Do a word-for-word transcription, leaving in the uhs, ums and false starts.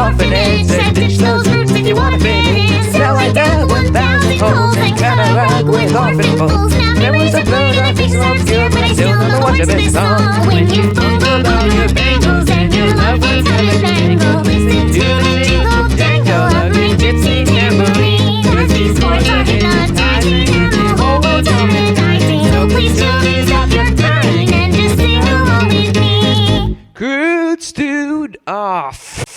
orphanage and ditch those roots if you wanna fit. Smell like that one thousand holes and catalog with orphan folks. There was a blood on piece of obscure, but I still know the wonder of this song. When you fumbled all your bangles and your loved ones had a tangle, listen to the jingle jangle of your gypsy tambourine. Cause these chords are hypnotizing and the whole world's harmonizing. So please don't use up your time and just sing along with me. Good dude off.